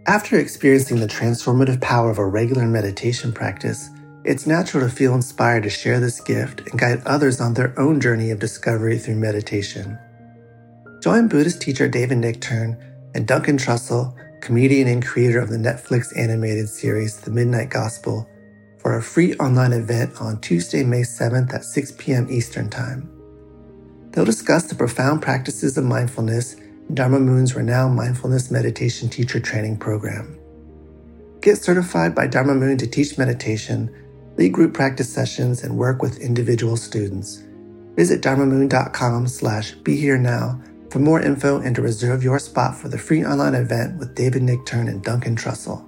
After experiencing the transformative power of a regular meditation practice, it's natural to feel inspired to share this gift and guide others on their own journey of discovery through meditation. Join Buddhist teacher David Nichtern and Duncan Trussell, comedian and creator of the Netflix animated series The Midnight Gospel, for a free online event on Tuesday, May 7th at 6 p.m. Eastern Time. They'll discuss the profound practices of mindfulness in Dharma Moon's renowned mindfulness meditation teacher training program. Get certified by Dharma Moon to teach meditation, lead group practice sessions, and work with individual students. Visit dharmamoon.com/BeHereNow for more info and to reserve your spot for the free online event with David Nichtern and Duncan Trussell.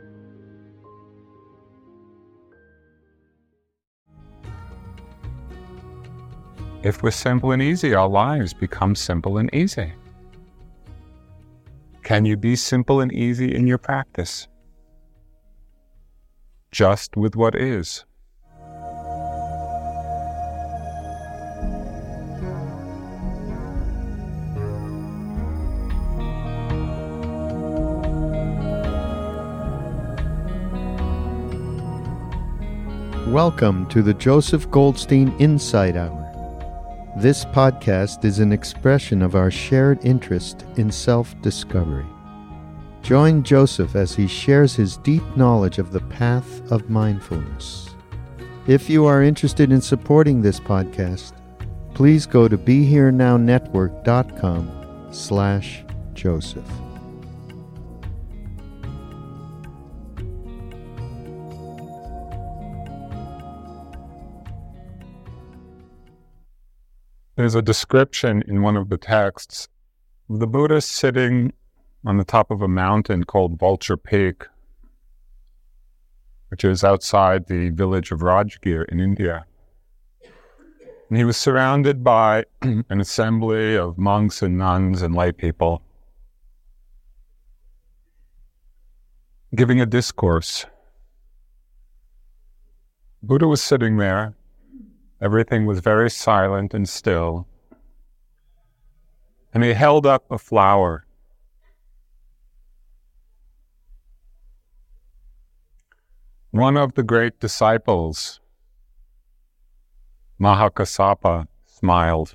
If we're simple and easy, our lives become simple and easy. Can you be simple and easy in your practice? Just with what is. Welcome to the Joseph Goldstein Insight Hour. This podcast is an expression of our shared interest in self-discovery. Join Joseph as he shares his deep knowledge of the path of mindfulness. If you are interested in supporting this podcast, please go to BeHereNowNetwork.com/Joseph. There's a description in one of the texts of the Buddha sitting on the top of a mountain called Vulture Peak, which is outside the village of Rajgir in India. And he was surrounded by an assembly of monks and nuns and lay people, giving a discourse. Buddha was sitting there. Everything was very silent and still. And he held up a flower. One of the great disciples, Mahakassapa, smiled.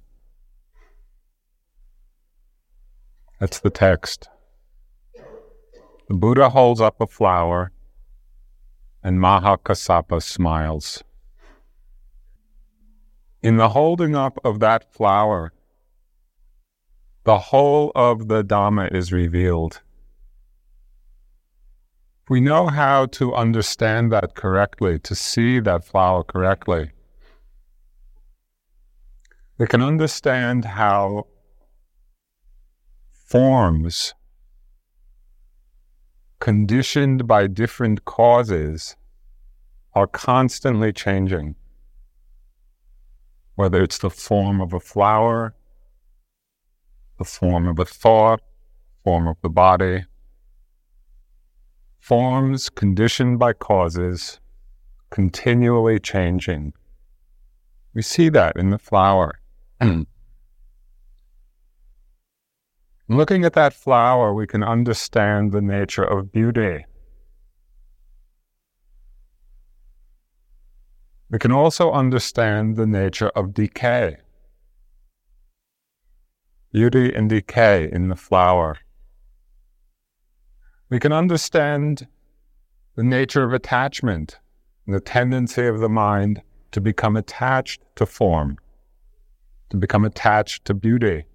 That's the text. The Buddha holds up a flower, and Mahakassapa smiles. In the holding up of that flower, the whole of the Dhamma is revealed. If we know how to understand that correctly, to see that flower correctly, we can understand how forms conditioned by different causes are constantly changing. Whether it's the form of a flower, the form of a thought, form of the body. Forms conditioned by causes, continually changing. We see that in the flower. Looking at that flower, we can understand the nature of beauty. We can also understand the nature of decay. Beauty and decay in the flower. We can understand the nature of attachment and the tendency of the mind to become attached to form, to become attached to beauty.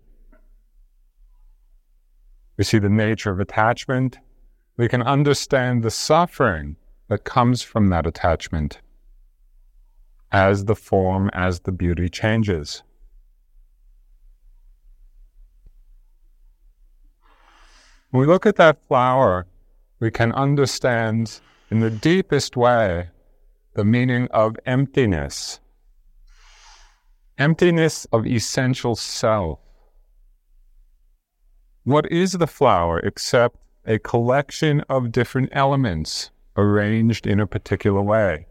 We see the nature of attachment. We can understand the suffering that comes from that attachment as the form, as the beauty changes. When we look at that flower, we can understand in the deepest way the meaning of emptiness. Emptiness of essential self. What is the flower except a collection of different elements arranged in a particular way?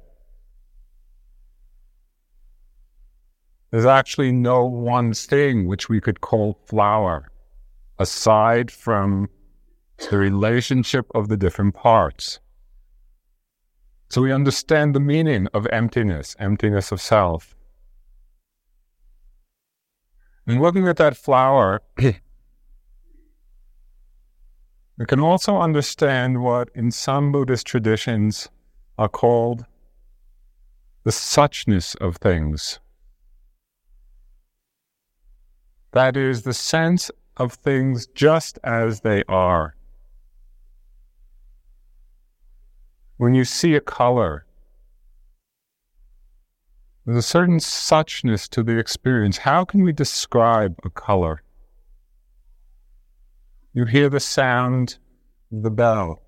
There's actually no one thing which we could call flower, aside from the relationship of the different parts. So we understand the meaning of emptiness, emptiness of self. And looking at that flower, we can also understand what in some Buddhist traditions are called the suchness of things. That is, the sense of things just as they are. When you see a color, there's a certain suchness to the experience. How can we describe a color? You hear the sound of the bell.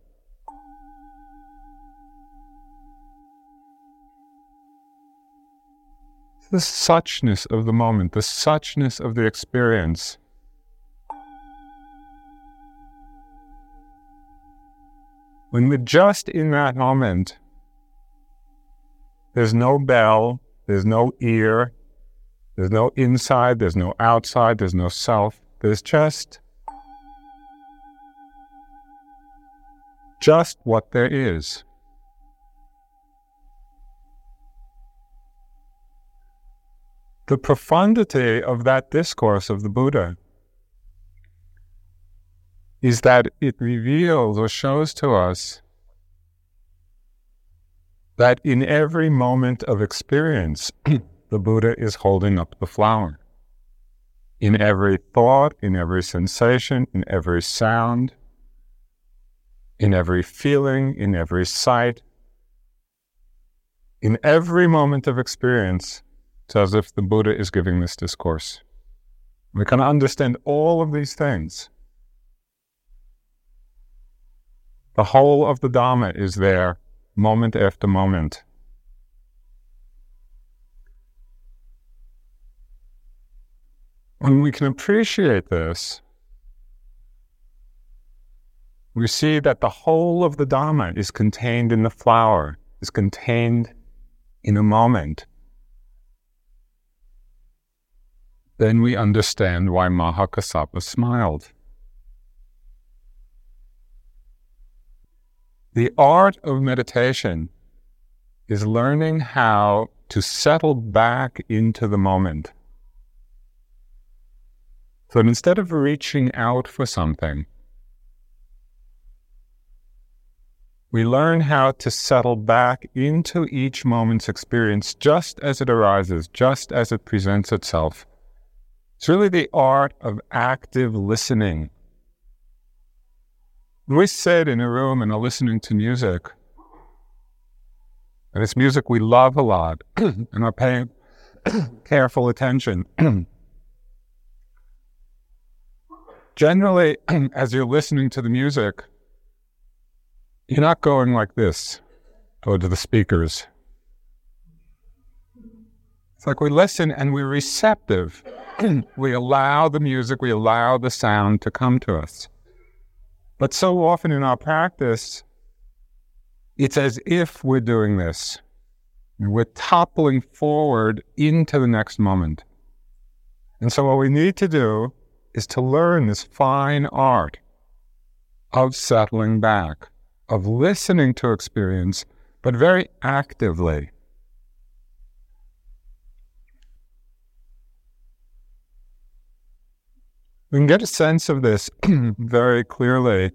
The suchness of the moment, the suchness of the experience. When we're just in that moment, there's no bell, there's no ear, there's no inside, there's no outside, there's no self. There's just what there is. The profundity of that discourse of the Buddha is that it reveals or shows to us that in every moment of experience, the Buddha is holding up the flower. In every thought, in every sensation, in every sound, in every feeling, in every sight, in every moment of experience, it's as if the Buddha is giving this discourse. We can understand all of these things. The whole of the Dhamma is there, moment after moment. When we can appreciate this, we see that the whole of the Dhamma is contained in the flower, is contained in a moment. Then we understand why Mahakassapa smiled. The art of meditation is learning how to settle back into the moment. So instead of reaching out for something, we learn how to settle back into each moment's experience just as it arises, just as it presents itself. It's really the art of active listening. When we sit in a room and are listening to music, and it's music we love a lot, and are paying careful attention, generally, as you're listening to the music, you're not going like this towards the speakers. It's like we listen and we're receptive. We allow the music, we allow the sound to come to us. But so often in our practice, it's as if we're doing this. We're toppling forward into the next moment. And so what we need to do is to learn this fine art of settling back, of listening to experience, but very actively. We can get a sense of this very clearly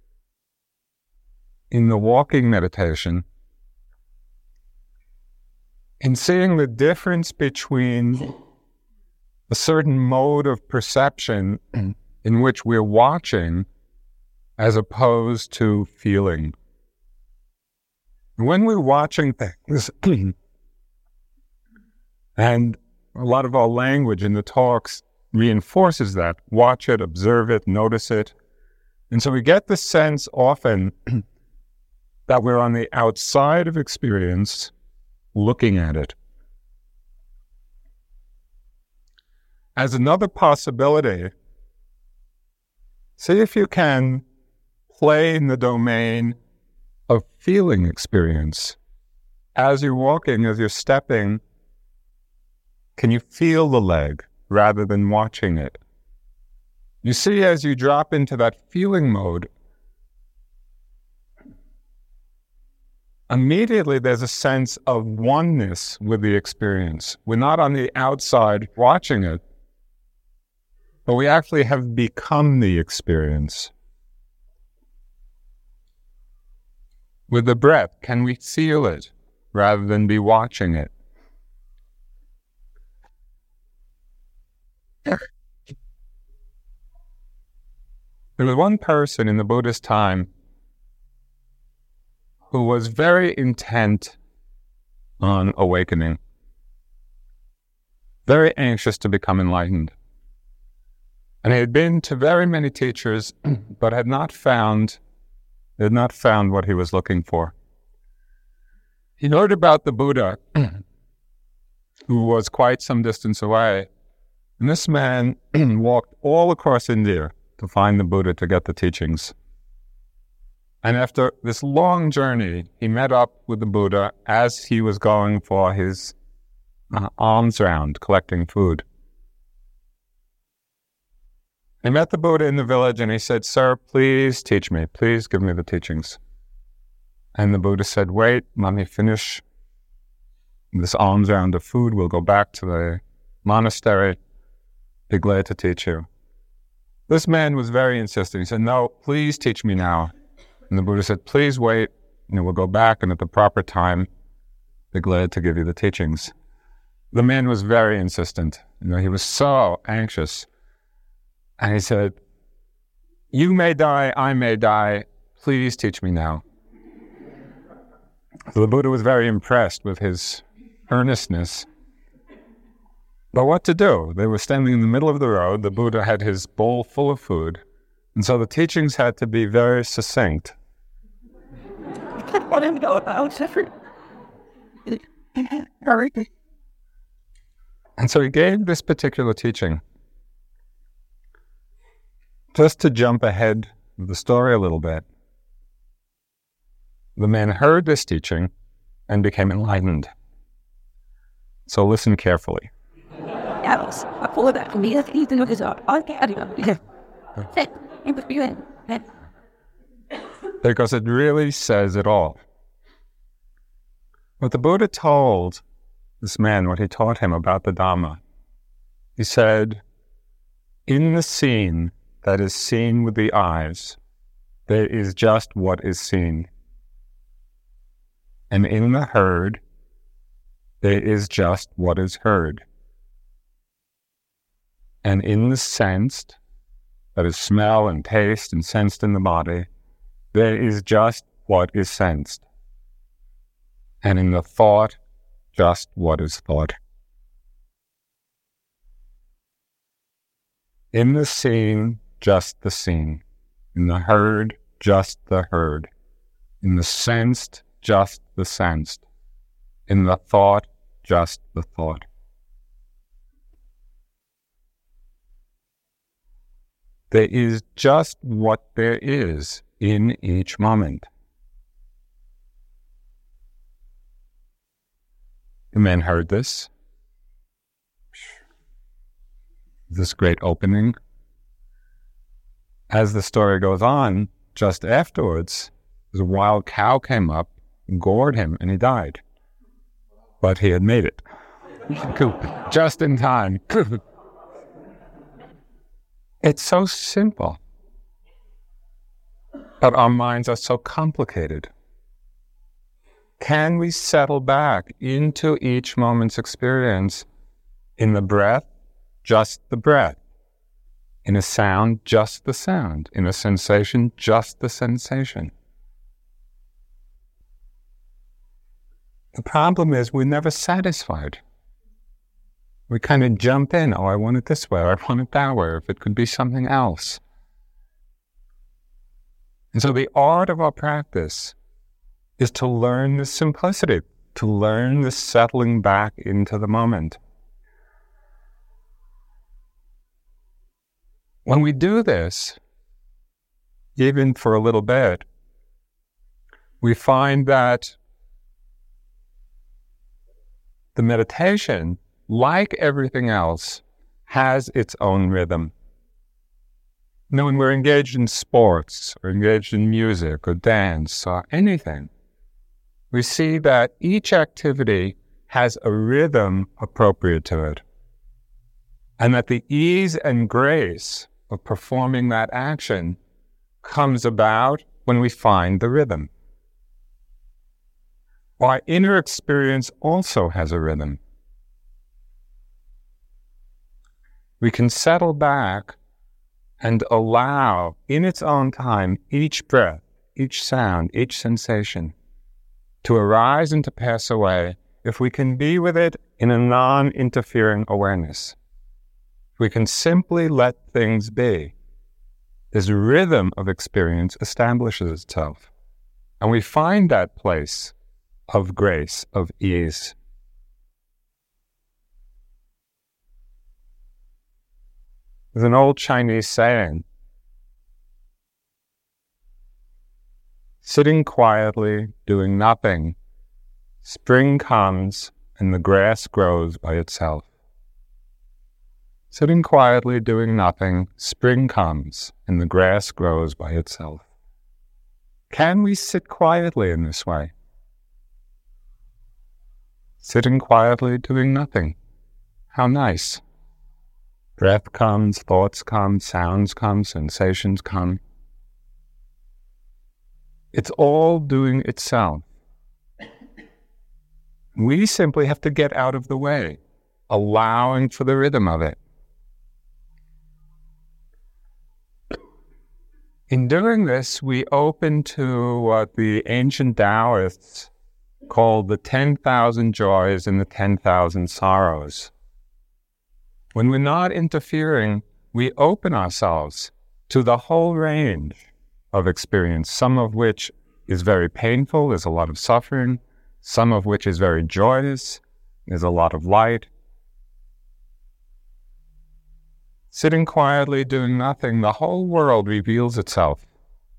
in the walking meditation, in seeing the difference between a certain mode of perception in which we're watching as opposed to feeling. When we're watching things, and a lot of our language in the talks reinforces that. Watch it, observe it, notice it. And so we get the sense often that we're on the outside of experience looking at it. As another possibility, see if you can play in the domain of feeling experience. As you're walking, as you're stepping, can you feel the leg rather than watching it? You see, as you drop into that feeling mode, immediately there's a sense of oneness with the experience. We're not on the outside watching it, but we actually have become the experience. With the breath, can we feel it rather than be watching it? There was one person in the Buddha's time who was very intent on awakening, very anxious to become enlightened. And he had been to very many teachers, but had not found what he was looking for. He heard about the Buddha, who was quite some distance away, and this man walked all across India to find the Buddha to get the teachings. And after this long journey, he met up with the Buddha as he was going for his alms round, collecting food. He met the Buddha in the village and he said, "Sir, please teach me. Please give me the teachings." And the Buddha said, "Wait, let me finish this alms round of food. We'll go back to the monastery. Be glad to teach you." This man was very insistent. He said, "No, please teach me now." And the Buddha said, "Please wait. We'll go back, and at the proper time, be glad to give you the teachings." The man was very insistent. He was so anxious. And he said, "You may die, I may die. Please teach me now." So the Buddha was very impressed with his earnestness. But what to do? They were standing in the middle of the road. The Buddha had his bowl full of food. And so the teachings had to be very succinct. And so he gave this particular teaching. Just to jump ahead of the story a little bit, the man heard this teaching and became enlightened. So listen carefully. Because it really says it all. What the Buddha told this man, what he taught him about the Dhamma, he said, in the scene that is seen with the eyes, there is just what is seen. And in the heard, there is just what is heard. And in the sensed, that is smell and taste and sensed in the body, there is just what is sensed. And in the thought, just what is thought. In the seen, just the seen. In the heard, just the heard. In the sensed, just the sensed. In the thought, just the thought. There is just what there is in each moment. The man heard this great opening. As the story goes on, just afterwards, a wild cow came up, gored him, and he died. But he had made it. Just in time. It's so simple. But our minds are so complicated. Can we settle back into each moment's experience in the breath, just the breath? In a sound, just the sound. In a sensation, just the sensation. The problem is we're never satisfied. We kind of jump in, oh, I want it this way, or I want it that way, or if it could be something else. And so the art of our practice is to learn this simplicity, to learn this settling back into the moment. When we do this, even for a little bit, we find that the meditation, like everything else, has its own rhythm. When we're engaged in sports, or engaged in music, or dance, or anything, we see that each activity has a rhythm appropriate to it, and that the ease and grace of performing that action comes about when we find the rhythm. Our inner experience also has a rhythm. We can settle back and allow, in its own time, each breath, each sound, each sensation to arise and to pass away if we can be with it in a non-interfering awareness. We can simply let things be. This rhythm of experience establishes itself, and we find that place of grace, of ease. There's an old Chinese saying, sitting quietly, doing nothing, spring comes and the grass grows by itself. Sitting quietly, doing nothing, spring comes and the grass grows by itself. Can we sit quietly in this way? Sitting quietly, doing nothing. How nice. Breath comes, thoughts come, sounds come, sensations come. It's all doing itself. We simply have to get out of the way, allowing for the rhythm of it. In doing this, we open to what the ancient Taoists called the 10,000 joys and the 10,000 sorrows. When we're not interfering, we open ourselves to the whole range of experience, some of which is very painful, there's a lot of suffering, some of which is very joyous, there's a lot of light. Sitting quietly, doing nothing, the whole world reveals itself.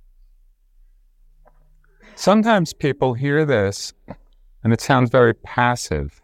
Sometimes people hear this and it sounds very passive.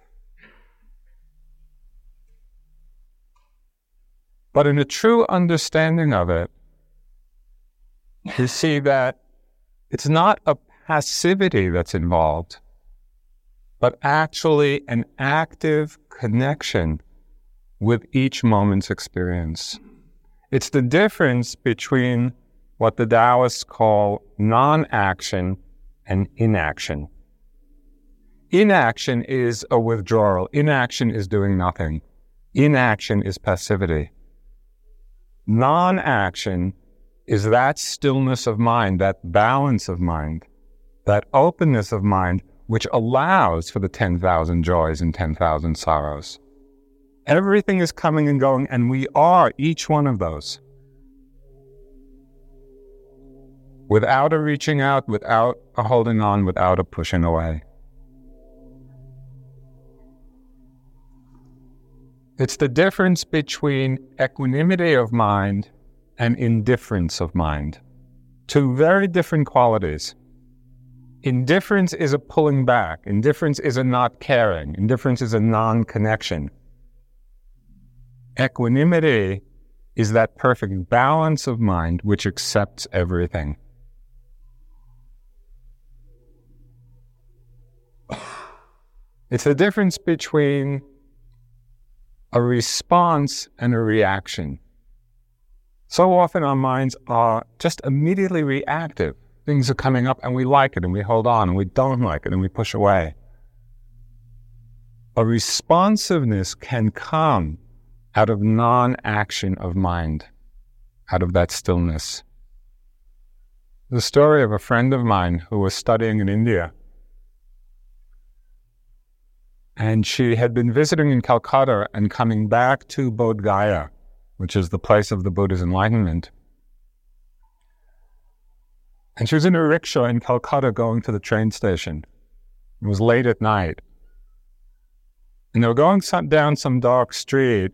But in a true understanding of it, you see that it's not a passivity that's involved, but actually an active connection with each moment's experience. It's the difference between what the Taoists call non-action and inaction. Inaction is a withdrawal. Inaction is doing nothing. Inaction is passivity. Non-action is that stillness of mind, that balance of mind, that openness of mind, which allows for the 10,000 joys and 10,000 sorrows. Everything is coming and going, and we are each one of those. Without a reaching out, without a holding on, without a pushing away. It's the difference between equanimity of mind and indifference of mind. Two very different qualities. Indifference is a pulling back. Indifference is a not caring. Indifference is a non-connection. Equanimity is that perfect balance of mind which accepts everything. It's the difference between a response and a reaction. So often our minds are just immediately reactive. Things are coming up and we like it and we hold on, and we don't like it and we push away. A responsiveness can come out of non-action of mind, out of that stillness. The story of a friend of mine who was studying in India. And she had been visiting in Calcutta and coming back to Bodh Gaya, which is the place of the Buddha's enlightenment. And she was in a rickshaw in Calcutta going to the train station. It was late at night. And they were going down some dark street.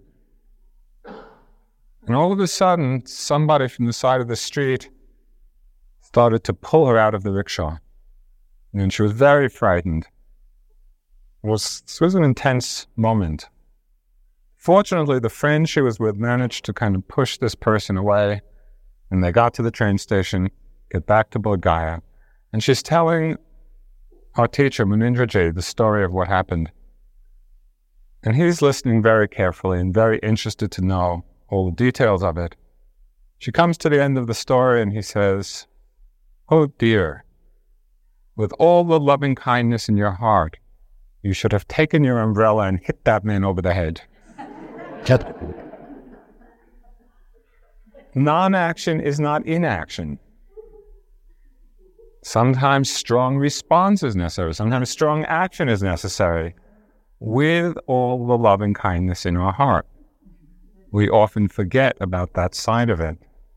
And all of a sudden, somebody from the side of the street started to pull her out of the rickshaw. And she was very frightened. This was an intense moment. Fortunately, the friend she was with managed to kind of push this person away, and they got to the train station, get back to Bodh Gaya, and she's telling our teacher, Munindraji, the story of what happened. And he's listening very carefully and very interested to know all the details of it. She comes to the end of the story and he says, "Oh dear, with all the loving kindness in your heart, you should have taken your umbrella and hit that man over the head." Non-action is not inaction. Sometimes strong response is necessary. Sometimes strong action is necessary. With all the loving kindness in our heart, we often forget about that side of it.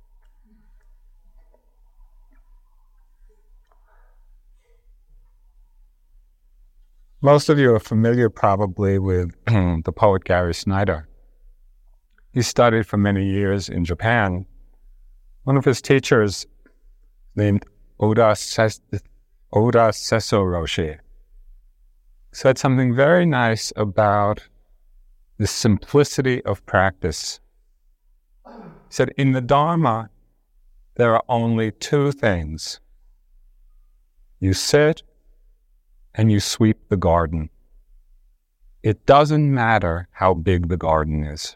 Most of you are familiar probably with the poet Gary Snyder. He studied for many years in Japan. One of his teachers, named Oda Seso Roshi, said something very nice about the simplicity of practice. He said, in the Dharma, there are only two things. You sit and you sweep the garden. It doesn't matter how big the garden is.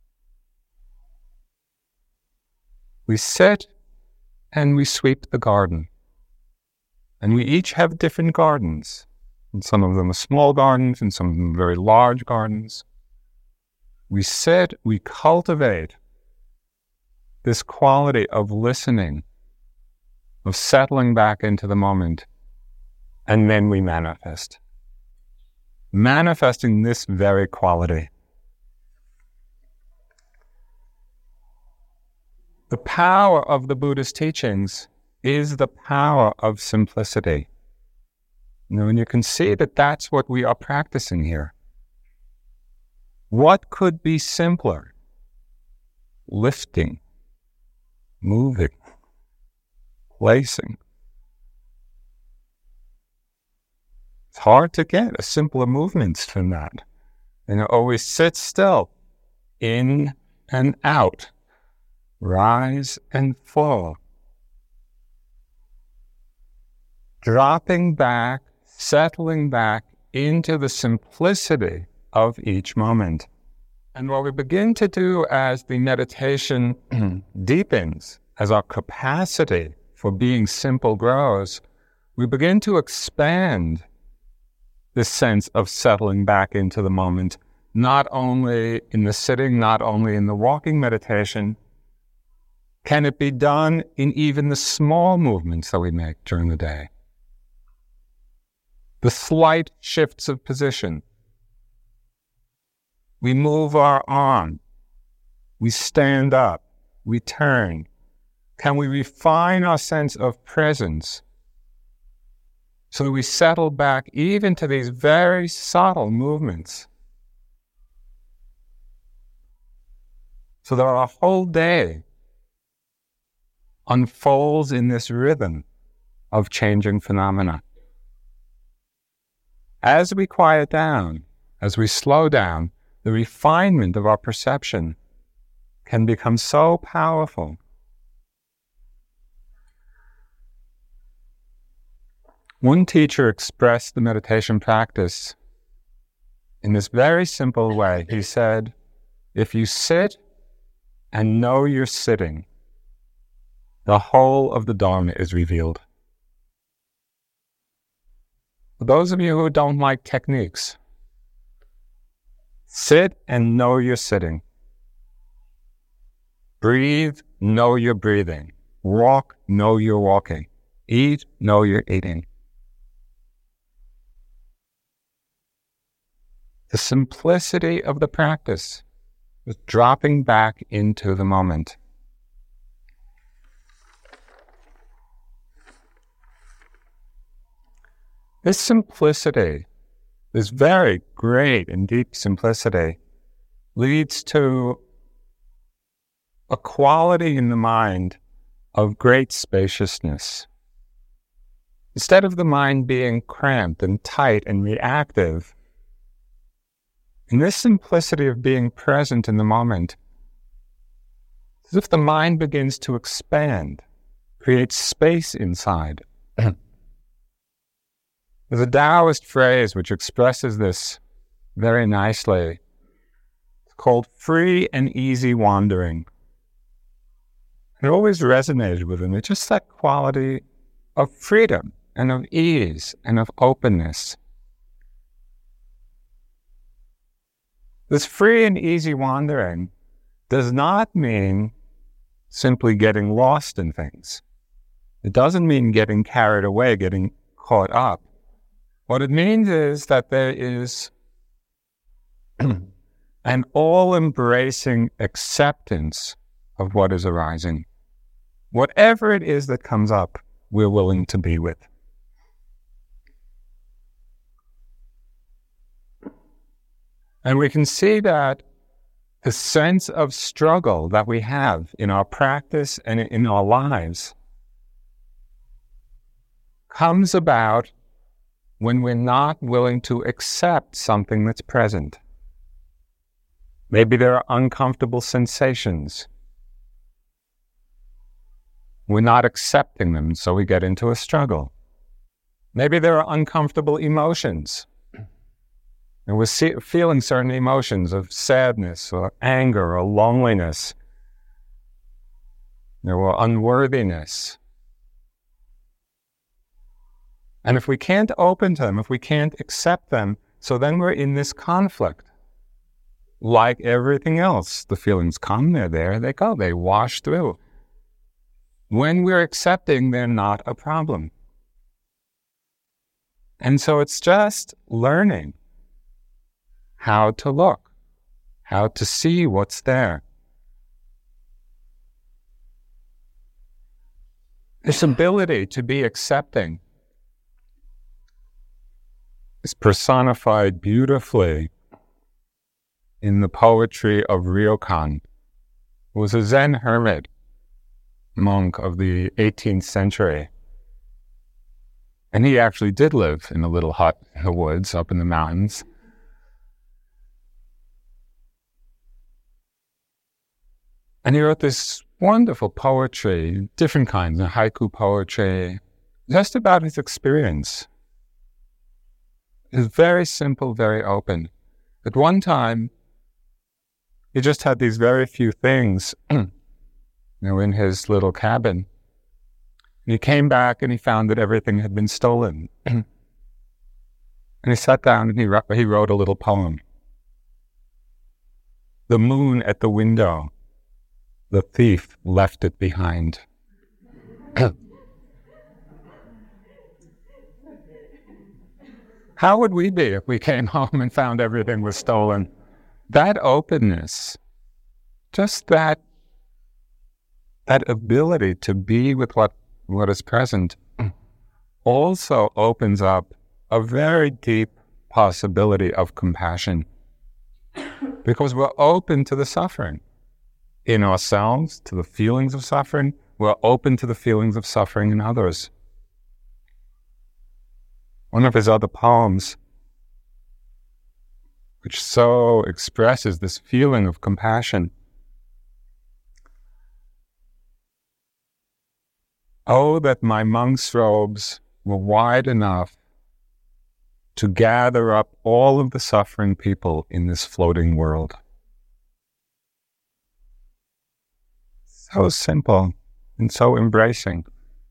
We sit and we sweep the garden. And we each have different gardens. And some of them are small gardens and some of them are very large gardens. We sit, we cultivate this quality of listening, of settling back into the moment, and then we manifest. Manifesting this very quality. The power of the Buddhist teachings is the power of simplicity. And you can see that that's what we are practicing here. What could be simpler? Lifting, moving, placing. It's hard to get a simpler movement than that. Always sit still, in and out, rise and fall. Dropping back, settling back into the simplicity of each moment. And what we begin to do as the meditation deepens, as our capacity for being simple grows, we begin to expand this sense of settling back into the moment, not only in the sitting, not only in the walking meditation. Can it be done in even the small movements that we make during the day? The slight shifts of position. We move our arm. We stand up. We turn. Can we refine our sense of presence so that we settle back even to these very subtle movements? So that our whole day unfolds in this rhythm of changing phenomena. As we quiet down, as we slow down, the refinement of our perception can become so powerful. One teacher expressed the meditation practice in this very simple way. He said, if you sit and know you're sitting, the whole of the Dharma is revealed. For those of you who don't like techniques, sit and know you're sitting. Breathe, know you're breathing. Walk, know you're walking. Eat, know you're eating. The simplicity of the practice is dropping back into the moment. This simplicity, this very great and deep simplicity, leads to a quality in the mind of great spaciousness. Instead of the mind being cramped and tight and reactive, in this simplicity of being present in the moment, it's as if the mind begins to expand, create space inside. There's a Taoist phrase which expresses this very nicely. It's called free and easy wandering. It always resonated with me, just that quality of freedom and of ease and of openness. This free and easy wandering does not mean simply getting lost in things. It doesn't mean getting carried away, getting caught up. What it means is that there is an all-embracing acceptance of what is arising. Whatever it is that comes up, we're willing to be with. And we can see that the sense of struggle that we have in our practice and in our lives comes about when we're not willing to accept something that's present. Maybe there are uncomfortable sensations. We're not accepting them, so we get into a struggle. Maybe there are uncomfortable emotions. And we're feeling certain emotions of sadness or anger or loneliness or unworthiness. And if we can't open to them, if we can't accept them, so then we're in this conflict. Like everything else, the feelings come, they're there, they go, they wash through. When we're accepting, they're not a problem. And so it's just learning how to look, how to see what's there. This ability to be accepting is personified beautifully in the poetry of Ryokan, who was a Zen hermit monk of the 18th century. And he actually did live in a little hut in the woods up in the mountains. And he wrote this wonderful poetry, different kinds of haiku poetry, just about his experience. It's very simple, very open. At one time, he just had these very few things, in his little cabin. And he came back and he found that everything had been stolen. And he sat down and he wrote a little poem. The moon at the window, the thief left it behind. How would we be if we came home and found everything was stolen? That openness, just that ability to be with what is present also opens up a very deep possibility of compassion, because we're open to the suffering in ourselves, to the feelings of suffering. We're open to the feelings of suffering in others. One of his other poems, which so expresses this feeling of compassion. Oh, that my monk's robes were wide enough to gather up all of the suffering people in this floating world. So simple and so embracing.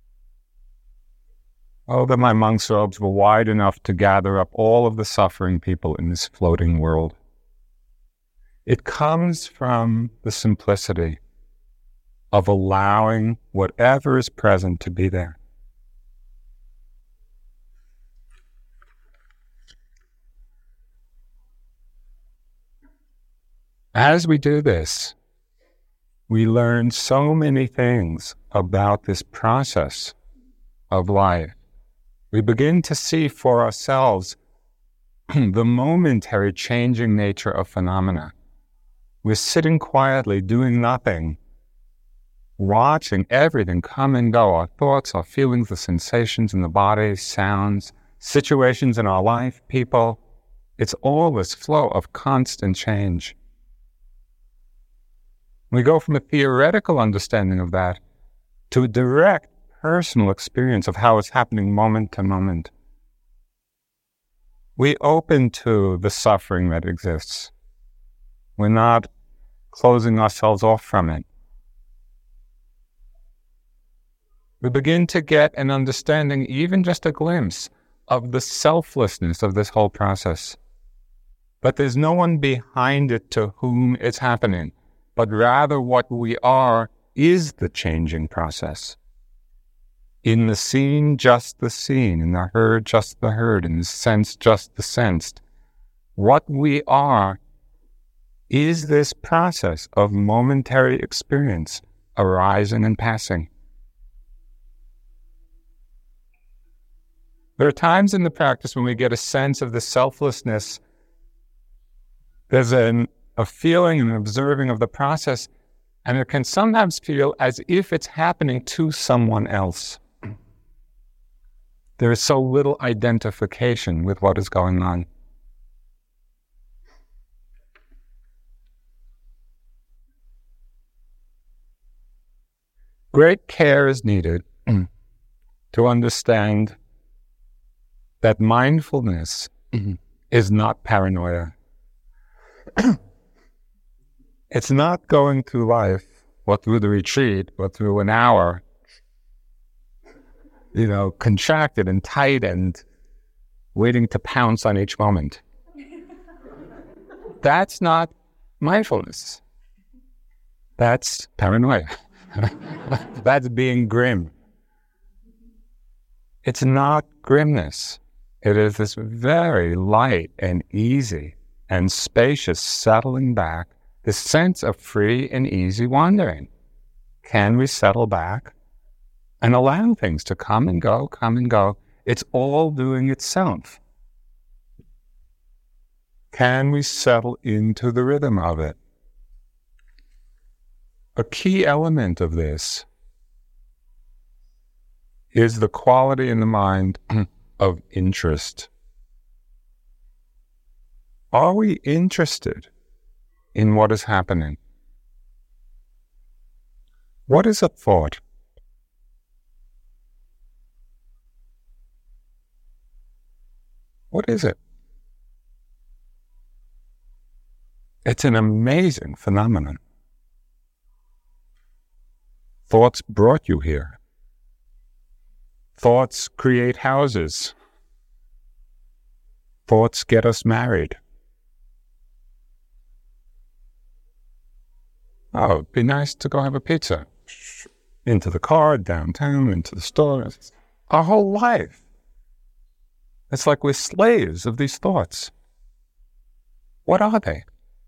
Oh, that my monk's robes were wide enough to gather up all of the suffering people in this floating world. It comes from the simplicity of allowing whatever is present to be there. As we do this, we learn so many things about this process of life. We begin to see for ourselves the momentary changing nature of phenomena. We're sitting quietly, doing nothing, watching everything come and go, our thoughts, our feelings, the sensations in the body, sounds, situations in our life, people. It's all this flow of constant change. We go from a theoretical understanding of that to a direct personal experience of how it's happening moment to moment. we open to the suffering that exists. We're not closing ourselves off from it. We begin to get an understanding, even just a glimpse, of the selflessness of this whole process. But there's no one behind it to whom it's happening, but rather what we are is the changing process. In the seen, just the seen. In the heard, just the heard. In the sensed, just the sensed. What we are is this process of momentary experience arising and passing. There are times in the practice when we get a sense of the selflessness. There's a feeling and an observing of the process, and it can sometimes feel as if it's happening to someone else. There is so little identification with what is going on. Great care is needed to understand that mindfulness is not paranoia. It's not going through life, or through the retreat, or through an hour, contracted and tight and waiting to pounce on each moment. That's not mindfulness. That's paranoia. That's being grim. It's not grimness. It is this very light and easy and spacious settling back, this sense of free and easy wandering. Can we settle back and allow things to come and go, come and go? It's all doing itself. Can we settle into the rhythm of it? A key element of this is the quality in the mind of interest. Are we interested in what is happening? What is a thought? What is it? It's an amazing phenomenon. Thoughts brought you here. Thoughts create houses. Thoughts get us married. Oh, it'd be nice to go have a pizza. Into the car, downtown, into the store. Our whole life. It's like we're slaves of these thoughts. What are they?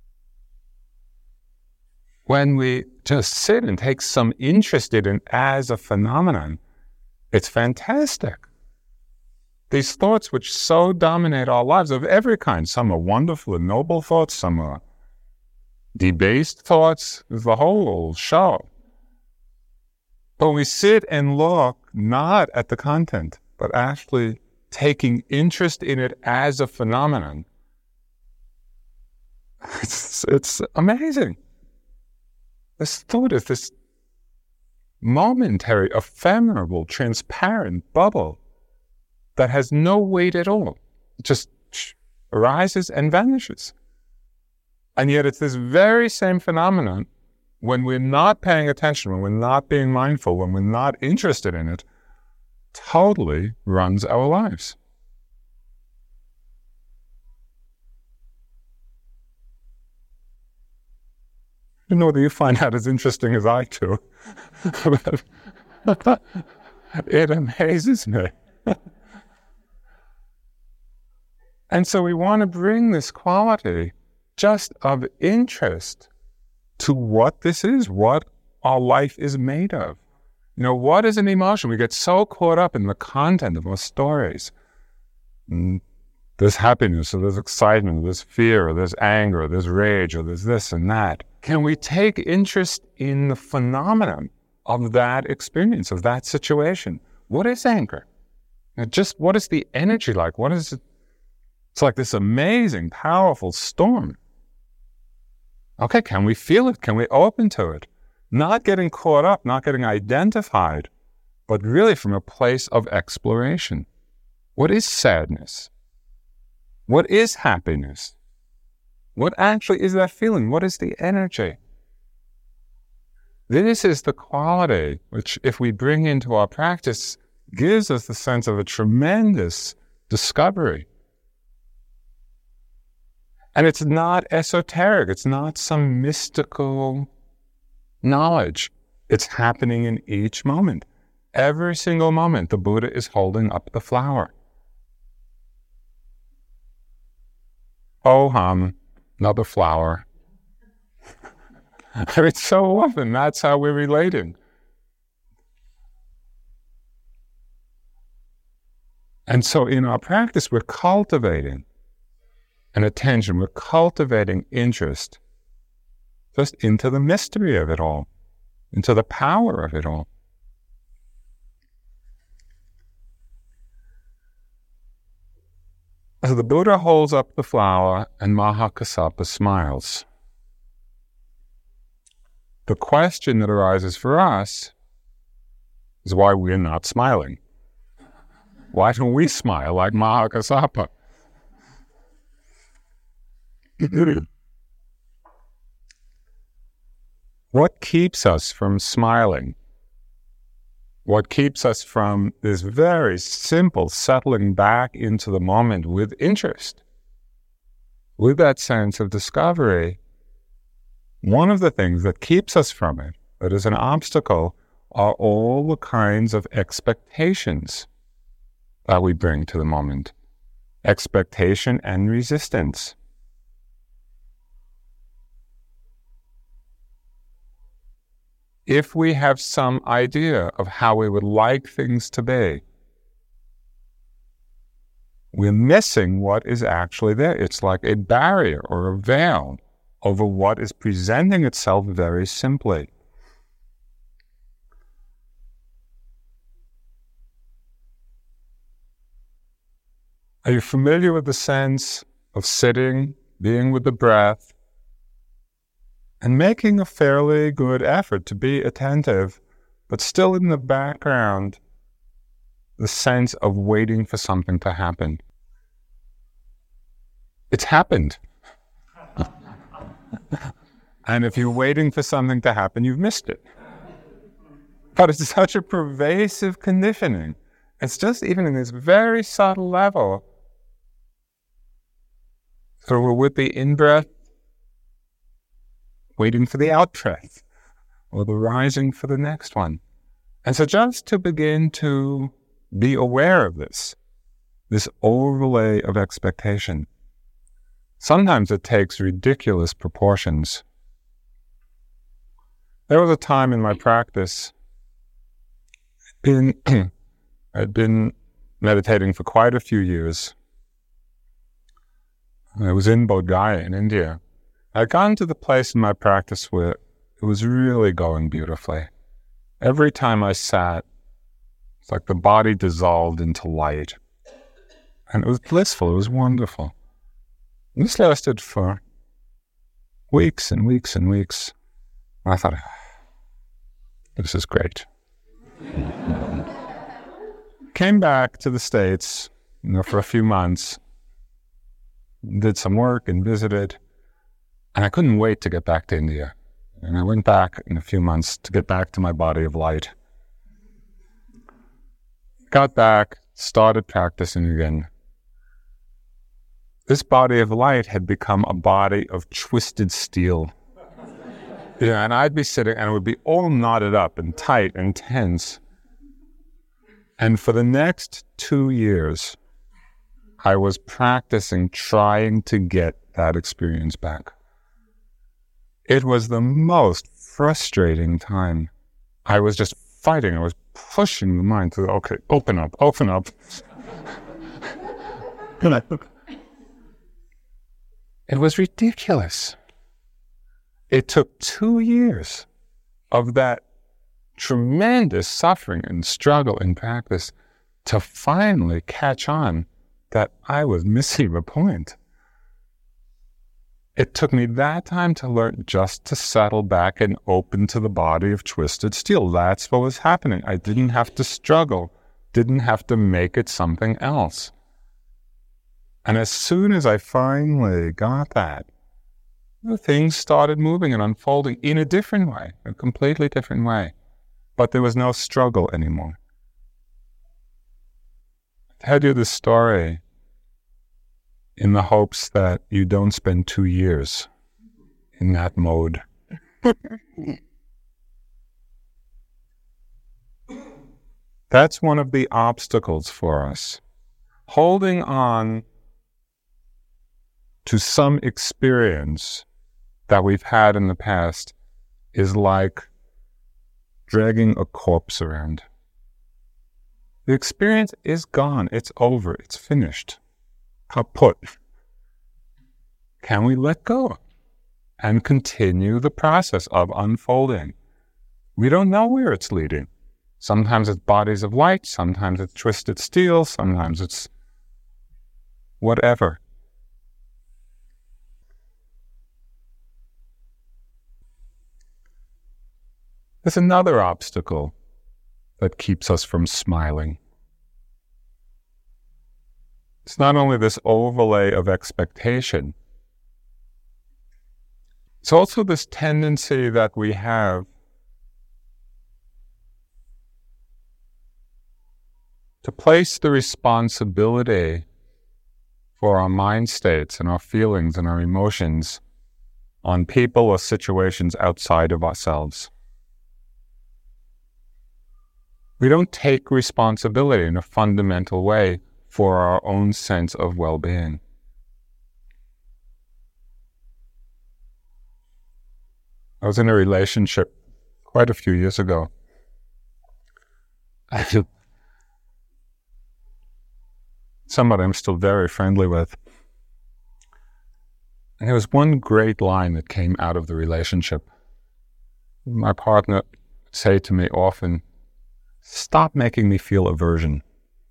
When we just sit and take some interest in it as a phenomenon, it's fantastic. These thoughts which so dominate our lives of every kind, some are wonderful and noble thoughts, some are debased thoughts, is the whole show. But when we sit and look not at the content, but actually taking interest in it as a phenomenon, it's amazing. This thought is this momentary, ephemeral, transparent bubble that has no weight at all. It just arises and vanishes. And yet it's this very same phenomenon, when we're not paying attention, when we're not being mindful, when we're not interested in it, totally runs our lives. I don't know whether you find that as interesting as I do. But it amazes me. And so we want to bring this quality just of interest to what this is, what our life is made of. What is an emotion? We get so caught up in the content of our stories. There's happiness, or there's excitement, or there's fear, or there's anger, or there's rage, or there's this and that. Can we take interest in the phenomenon of that experience, of that situation? What is anger? Just what is the energy like? What is it? It's like this amazing, powerful storm. Okay, can we feel it? Can we open to it? Not getting caught up, not getting identified, but really from a place of exploration. What is sadness? What is happiness? What actually is that feeling? What is the energy? This is the quality which, if we bring into our practice, gives us the sense of a tremendous discovery. And it's not esoteric. It's not some mystical knowledge. It's happening in each moment. Every single moment, the Buddha is holding up the flower. Oh, another flower. I mean, so often that's how we're relating. And so in our practice, we're cultivating an attention, we're cultivating interest just into the mystery of it all, into the power of it all. So the Buddha holds up the flower and Mahakassapa smiles. The question that arises for us is why we're not smiling. Why don't we smile like Mahakassapa? What keeps us from smiling? What keeps us from this very simple settling back into the moment with interest, with that sense of discovery? One of the things that keeps us from it, that is an obstacle, are all the kinds of expectations that we bring to the moment. Expectation and resistance. If we have some idea of how we would like things to be, we're missing what is actually there. It's like a barrier or a veil over what is presenting itself very simply. Are you familiar with the sense of sitting, being with the breath, and making a fairly good effort to be attentive, but still in the background, the sense of waiting for something to happen? It's happened. And if you're waiting for something to happen, you've missed it. But it's such a pervasive conditioning. It's just even in this very subtle level. So we're with the in-breath, waiting for the out-breath, or the rising for the next one. And so just to begin to be aware of this overlay of expectation. Sometimes it takes ridiculous proportions. There was a time in my practice, I'd been meditating for quite a few years. I was in Bodh Gaya in India. I'd gotten to the place in my practice where it was really going beautifully. Every time I sat, it's like the body dissolved into light. And it was blissful, it was wonderful. And this lasted for weeks and weeks and weeks. And I thought, this is great. Came back to the States, for a few months, did some work and visited, and I couldn't wait to get back to India. And I went back in a few months to get back to my body of light. Got back, started practicing again. This body of light had become a body of twisted steel. And I'd be sitting and it would be all knotted up and tight and tense. And for the next 2 years, I was practicing trying to get that experience back. It was the most frustrating time. I was just fighting. I was pushing the mind to, okay, open up. It was ridiculous. It took 2 years of that tremendous suffering and struggle in practice to finally catch on that I was missing the point. It took me that time to learn just to settle back and open to the body of twisted steel. That's what was happening. I didn't have to struggle, didn't have to make it something else. And as soon as I finally got that, things started moving and unfolding in a different way, a completely different way. But there was no struggle anymore. I tell you this story in the hopes that you don't spend 2 years in that mode. That's one of the obstacles for us. Holding on to some experience that we've had in the past is like dragging a corpse around. The experience is gone. It's over. It's finished. Kaput. Can we let go and continue the process of unfolding? We don't know where it's leading. Sometimes it's bodies of light, sometimes it's twisted steel, sometimes it's whatever. There's another obstacle that keeps us from smiling. It's not only this overlay of expectation, it's also this tendency that we have to place the responsibility for our mind states and our feelings and our emotions on people or situations outside of ourselves. We don't take responsibility in a fundamental way for our own sense of well-being. I was in a relationship quite a few years ago. Somebody I'm still very friendly with. And there was one great line that came out of the relationship. My partner would say to me often, "Stop making me feel aversion."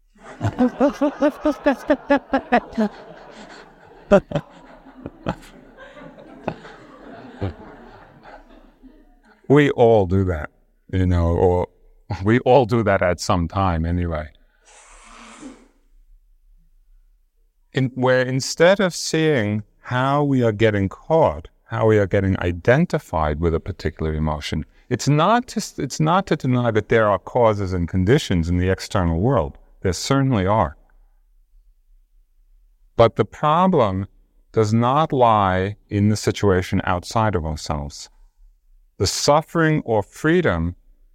We all do that, or we all do that at some time anyway. Where instead of seeing how we are getting caught, how we are getting identified with a particular emotion, it's not to deny that there are causes and conditions in the external world. There certainly are. But the problem does not lie in the situation outside of ourselves. The suffering or freedom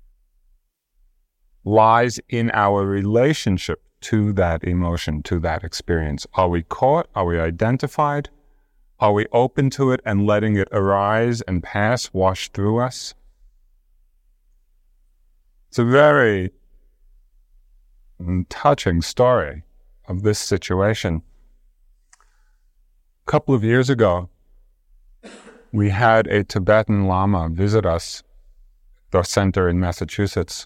lies in our relationship to that emotion, to that experience. Are we caught? Are we identified? Are we open to it and letting it arise and pass, wash through us? It's a very touching story of this situation. A couple of years ago, we had a Tibetan Lama visit us at our center in Massachusetts.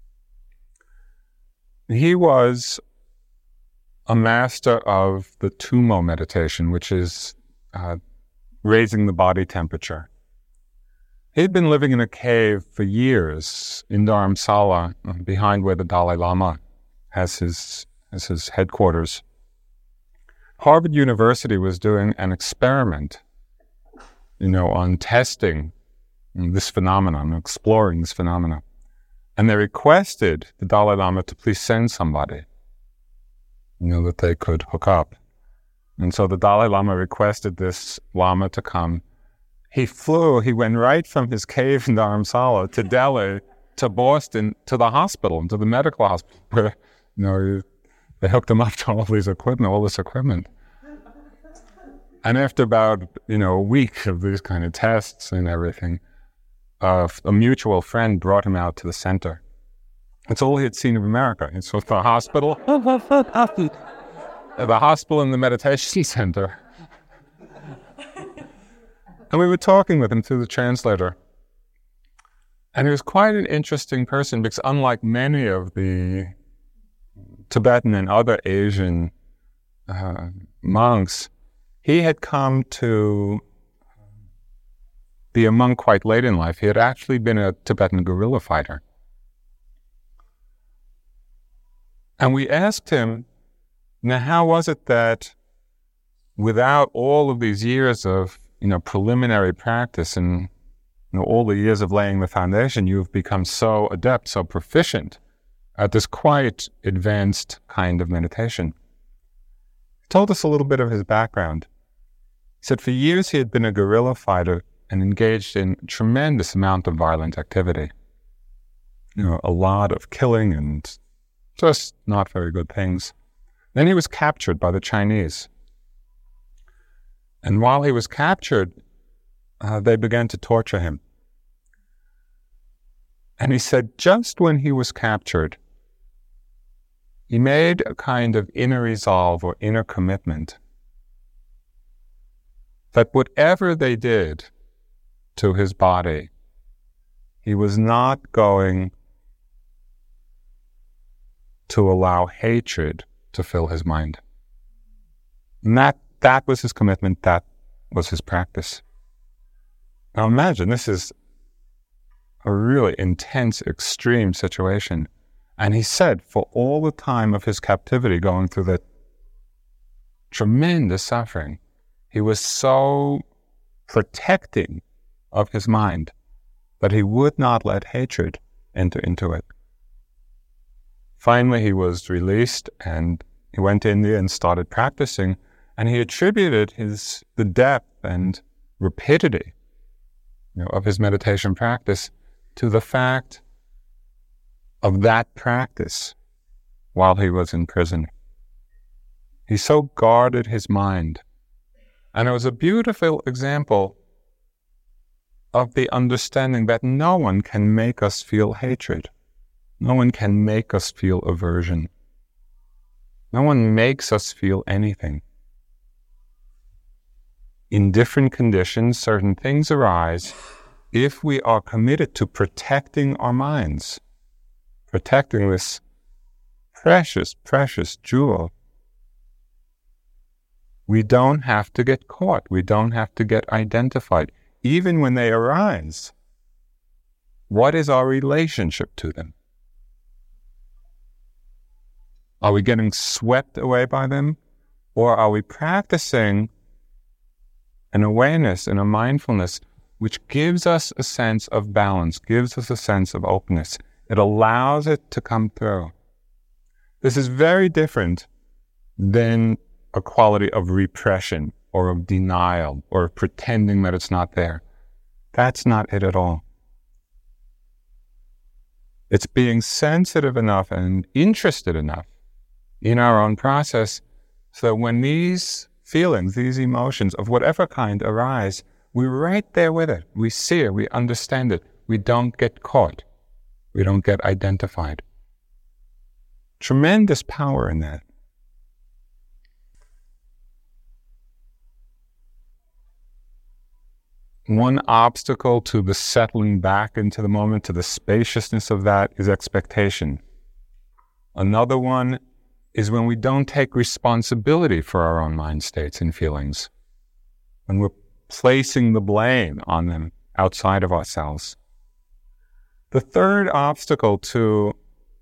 He was a master of the Tummo meditation, which is raising the body temperature. He'd been living in a cave for years in Dharamsala, behind where the Dalai Lama has his headquarters. Harvard University was doing an experiment, on testing this phenomenon, exploring this phenomenon. And they requested the Dalai Lama to please send somebody, that they could hook up. And so the Dalai Lama requested this Lama to come. He went right from his cave in Dharamsala to Delhi, to Boston, to the hospital, to the medical hospital, where, they hooked him up to all this equipment. And after about, a week of these kind of tests and everything, a mutual friend brought him out to the center. It's all he had seen of America. It's with the hospital, and the meditation center. And we were talking with him through the translator. And he was quite an interesting person because unlike many of the Tibetan and other Asian monks, he had come to be a monk quite late in life. He had actually been a Tibetan guerrilla fighter. And we asked him, now how was it that without all of these years of, preliminary practice and all the years of laying the foundation, you've become so adept, so proficient at this quite advanced kind of meditation. He told us a little bit of his background. He said for years he had been a guerrilla fighter and engaged in a tremendous amount of violent activity. A lot of killing and just not very good things. Then he was captured by the Chinese. And while he was captured, they began to torture him. And he said just when he was captured, he made a kind of inner resolve or inner commitment that whatever they did to his body, he was not going to allow hatred to fill his mind. And that was his commitment, that was his practice. Now imagine, this is a really intense, extreme situation. And he said for all the time of his captivity, going through that tremendous suffering, he was so protecting of his mind that he would not let hatred enter into it. Finally, he was released and he went to India and started practicing, and he attributed the depth and rapidity of his meditation practice to the fact of that practice while he was in prison. He so guarded his mind. And it was a beautiful example of the understanding that no one can make us feel hatred. No one can make us feel aversion. No one makes us feel anything. In different conditions, certain things arise if we are committed to protecting our minds, protecting this precious, precious jewel. We don't have to get caught. We don't have to get identified. Even when they arise, what is our relationship to them? Are we getting swept away by them? Or are we practicing an awareness and a mindfulness which gives us a sense of balance, gives us a sense of openness? It allows it to come through. This is very different than a quality of repression or of denial or of pretending that it's not there. That's not it at all. It's being sensitive enough and interested enough in our own process so that when these feelings, these emotions of whatever kind arise, we're right there with it. We see it, we understand it. We don't get caught. We don't get identified. Tremendous power in that. One obstacle to the settling back into the moment, to the spaciousness of that, is expectation. Another one is when we don't take responsibility for our own mind states and feelings, when we're placing the blame on them outside of ourselves. The third obstacle to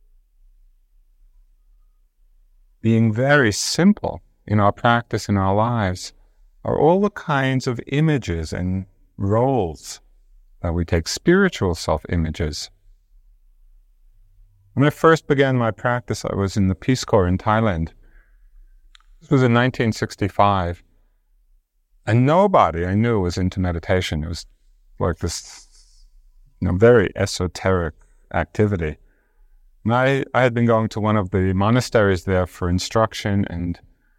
being very simple in our practice, in our lives, are all the kinds of images and roles that we take, spiritual self-images. When I first began my practice, I was in the Peace Corps in Thailand. This was in 1965. And nobody I knew was into meditation. It was like this very esoteric activity. And I had been going to one of the monasteries there for instruction, and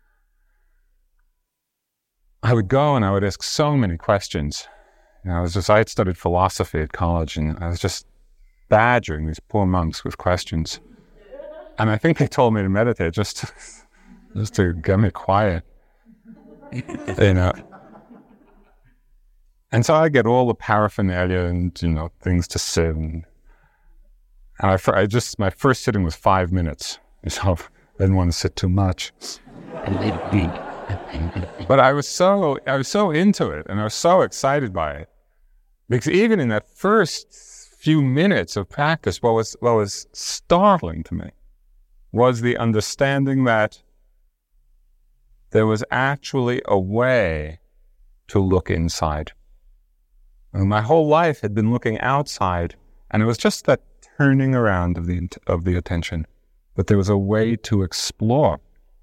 I would go and I would ask so many questions. I had studied philosophy at college, and I was just badgering these poor monks with questions. And I think they told me to meditate just to get me quiet. And so I get all the paraphernalia and, things to sit. And my first sitting was 5 minutes. So I didn't want to sit too much. But I was so into it, and I was so excited by it. Because even in that first few minutes of practice, what was startling to me was the understanding that there was actually a way to look inside. And my whole life had been looking outside, and it was just that turning around of the attention. But there was a way to explore.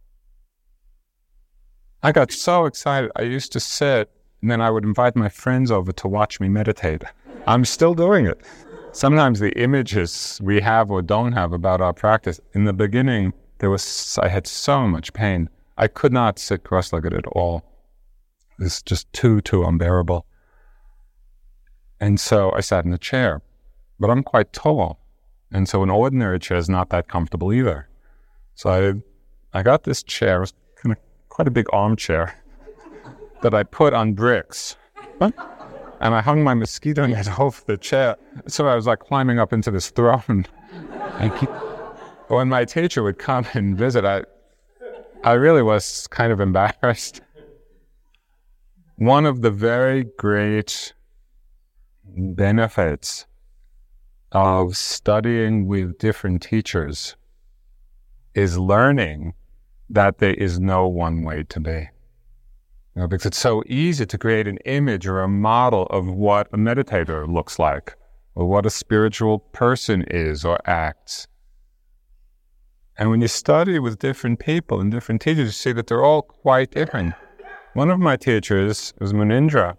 I got so excited. I used to sit, and then I would invite my friends over to watch me meditate. I'm still doing it. Sometimes the images we have or don't have about our practice, in the beginning, I had so much pain. I could not sit cross-legged at all. It was just too unbearable. And so I sat in a chair, but I'm quite tall. And so an ordinary chair is not that comfortable either. So I got this chair, it was kind of quite a big armchair, that I put on bricks. And I hung my mosquito net over the chair. So I was like climbing up into this throne. And when my teacher would come and visit, I really was kind of embarrassed. One of the very great benefits of studying with different teachers is learning that there is no one way to be. Because it's so easy to create an image or a model of what a meditator looks like, or what a spiritual person is or acts. And when you study with different people and different teachers, you see that they're all quite different. One of my teachers was Munindra,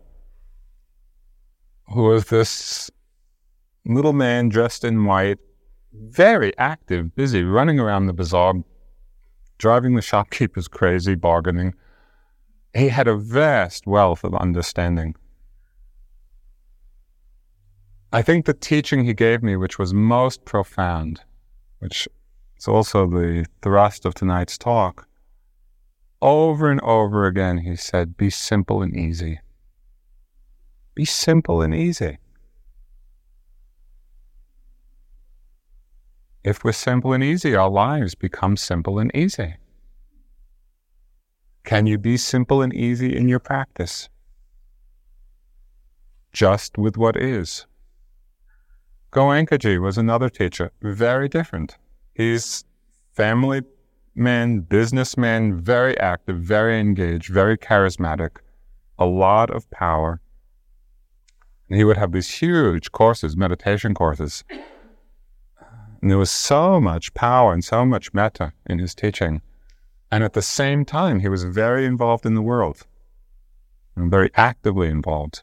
who was this little man dressed in white, very active, busy, running around the bazaar, driving the shopkeepers crazy, bargaining. He had a vast wealth of understanding. I think the teaching he gave me, which was most profound, which is also the thrust of tonight's talk, over and over again he said, be simple and easy. Be simple and easy. If we're simple and easy, our lives become simple and easy. Can you be simple and easy in your practice? Just with what is. Goenkaji was another teacher, very different. He's family man, businessman, very active, very engaged, very charismatic, a lot of power. And he would have these huge courses, meditation courses. And there was so much power and so much metta in his teaching. And at the same time, he was very involved in the world, and very actively involved.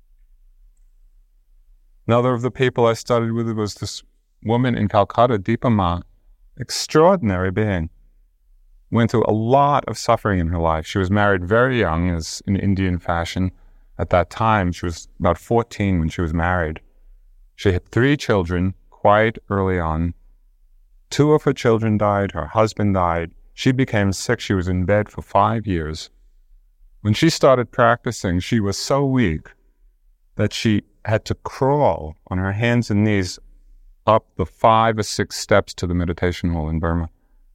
Another of the people I studied with was this woman in Calcutta, Deepa Ma, extraordinary being. Went through a lot of suffering in her life. She was married very young, as in Indian fashion. At that time, she was about 14 when she was married. She had 3 children quite early on. 2 of her children died, her husband died. She became sick. She was in bed for 5 years. When she started practicing, she was so weak that she had to crawl on her hands and knees up the 5 or 6 steps to the meditation hall in Burma.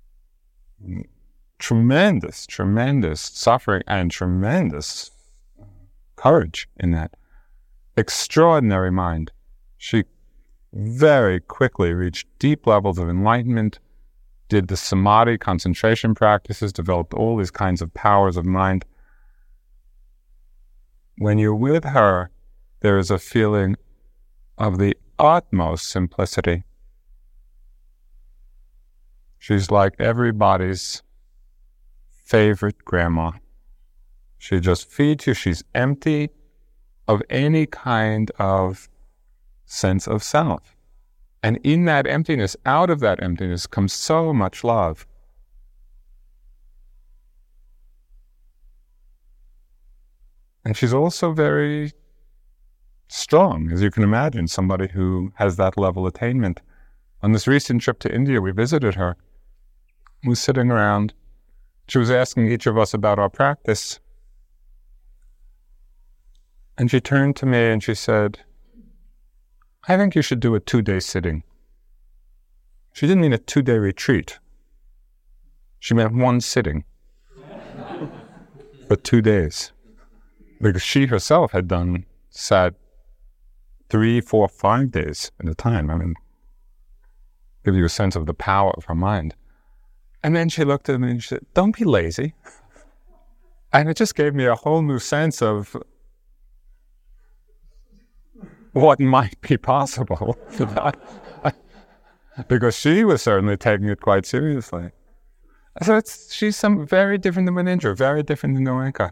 Tremendous suffering and tremendous courage in that. Extraordinary mind. She very quickly reached deep levels of enlightenment, did the samadhi concentration practices, developed all these kinds of powers of mind. When you're with her, there is a feeling of the utmost simplicity. She's like everybody's favorite grandma. She just feeds you. She's empty of any kind of sense of self. And in that emptiness, out of that emptiness, comes so much love. And she's also very strong, as you can imagine, somebody who has that level of attainment. On this recent trip to India, we visited her. We were sitting around. She was asking each of us about our practice. And she turned to me and she said, I think you should do a 2-day sitting. She didn't mean a 2-day retreat. She meant one sitting for 2 days. Because she herself had sat 3, 4, 5 days at a time. I mean, give you a sense of the power of her mind. And then she looked at me and she said, don't be lazy. And it just gave me a whole new sense of what might be possible. Because she was certainly taking it quite seriously. So she's very different than Munindra, very different than Goenka.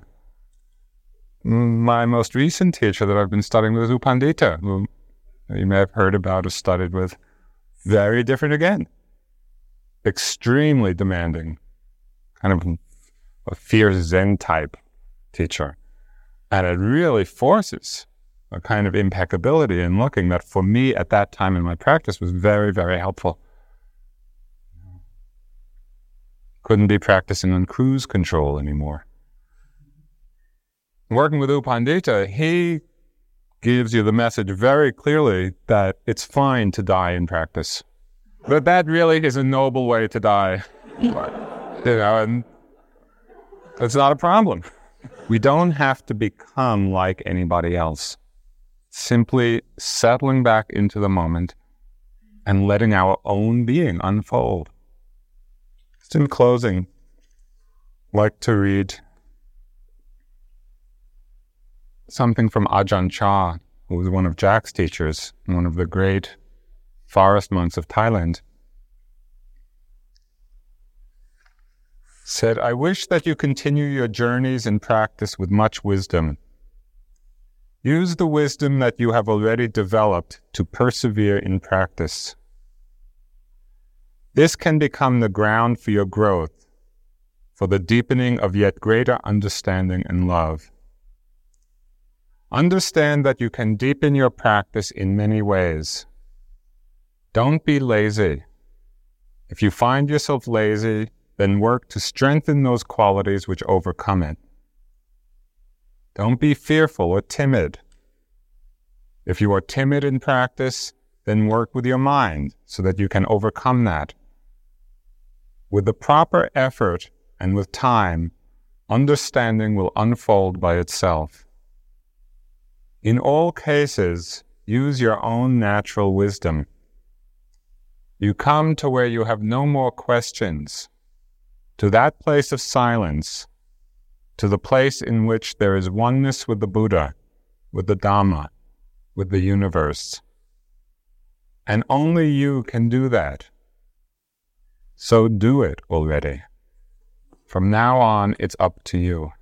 My most recent teacher that I've been studying with is U Pandita, who you may have heard about or studied with. Very different again. Extremely demanding, kind of a fierce Zen type teacher. And it really forces a kind of impeccability in looking that for me at that time in my practice was very, very helpful. Couldn't be practicing on cruise control anymore. Working with U Pandita, he gives you the message very clearly that it's fine to die in practice. But that really is a noble way to die. And it's not a problem. We don't have to become like anybody else. Simply settling back into the moment and letting our own being unfold. Just in closing, I'd like to read something from Ajahn Chah, who was one of Jack's teachers, and one of the great forest monks of Thailand. Said, "I wish that you continue your journeys in practice with much wisdom. Use the wisdom that you have already developed to persevere in practice. This can become the ground for your growth, for the deepening of yet greater understanding and love. Understand that you can deepen your practice in many ways. Don't be lazy. If you find yourself lazy, then work to strengthen those qualities which overcome it. Don't be fearful or timid. If you are timid in practice, then work with your mind so that you can overcome that. With the proper effort and with time, understanding will unfold by itself. In all cases, use your own natural wisdom. You come to where you have no more questions, to that place of silence, to the place in which there is oneness with the Buddha, with the Dhamma, with the universe. And only you can do that. So do it already. From now on, it's up to you."